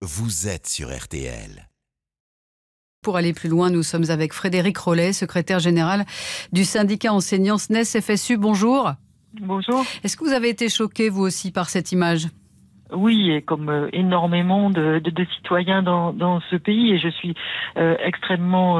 vous êtes sur RTL. Pour aller plus loin, nous sommes avec Frédéric Rollet, secrétaire général du syndicat enseignants SNES FSU. Bonjour. Bonjour. Est-ce que vous avez été choqué, vous aussi, par cette image ? Oui, et comme énormément de citoyens dans ce pays, et je suis extrêmement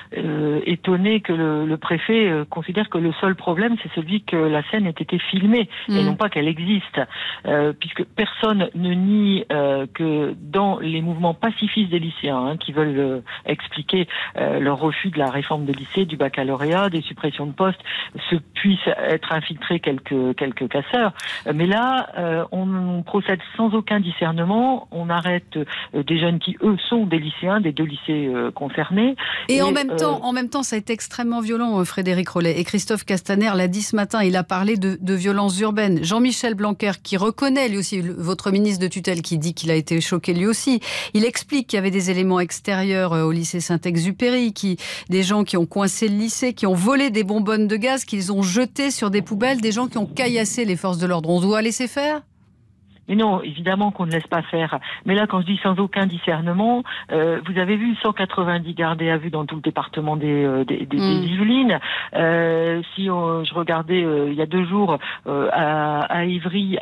étonnée que le préfet considère que le seul problème, c'est celui que la scène ait été filmée, et non pas qu'elle existe, puisque personne ne nie que dans les mouvements pacifistes des lycéens, qui veulent expliquer leur refus de la réforme des lycées, du baccalauréat, des suppressions de postes, se puissent être infiltrés quelques casseurs. Mais là, on procède sans aucun discernement, on arrête des jeunes qui, eux, sont des lycéens, des deux lycées concernés. Et en même temps, ça a été extrêmement violent, Frédéric Rollet. Et Christophe Castaner l'a dit ce matin, il a parlé de violences urbaines. Jean-Michel Blanquer, qui reconnaît lui aussi, votre ministre de tutelle, qui dit qu'il a été choqué lui aussi, il explique qu'il y avait des éléments extérieurs au lycée Saint-Exupéry, des gens qui ont coincé le lycée, qui ont volé des bonbonnes de gaz, qu'ils ont jetées sur des poubelles, des gens qui ont caillassé les forces de l'ordre. On doit laisser faire ? Mais non, évidemment qu'on ne laisse pas faire. Mais là, quand je dis sans aucun discernement, vous avez vu 190 gardés à vue dans tout le département des Yvelines. Si je regardais il y a 2 jours à Ivry,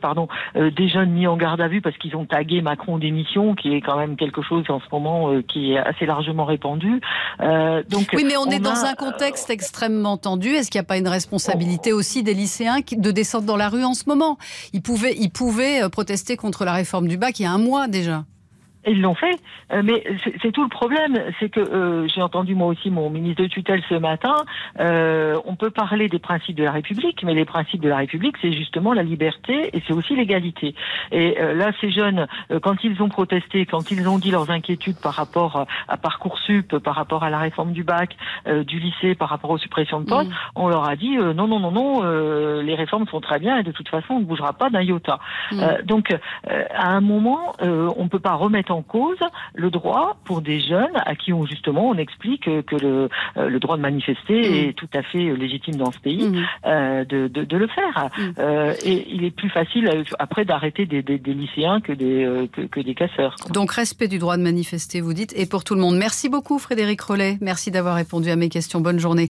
des jeunes mis en garde à vue parce qu'ils ont tagué Macron démission, qui est quand même quelque chose en ce moment qui est assez largement répandu. Oui, mais on est dans un contexte extrêmement tendu. Est-ce qu'il n'y a pas une responsabilité aussi des lycéens de descendre dans la rue en ce moment ? Ils pouvaient protester contre la réforme du bac il y a 1 mois déjà. Ils l'ont fait, mais c'est tout le problème, c'est que j'ai entendu moi aussi mon ministre de tutelle ce matin, on peut parler des principes de la République, mais les principes de la République, c'est justement la liberté et c'est aussi l'égalité. Et là, ces jeunes, quand ils ont protesté, quand ils ont dit leurs inquiétudes par rapport à Parcoursup, par rapport à la réforme du bac, du lycée, par rapport aux suppressions de postes, on leur a dit non, les réformes sont très bien et de toute façon, on ne bougera pas d'un iota. Donc, à un moment, on ne peut pas remettre en cause le droit pour des jeunes à qui on explique que le droit de manifester est tout à fait légitime dans ce pays, de le faire. Et il est plus facile après d'arrêter des lycéens que des casseurs. Donc respect du droit de manifester, vous dites, et pour tout le monde. Merci beaucoup Frédéric Rollet, merci d'avoir répondu à mes questions. Bonne journée.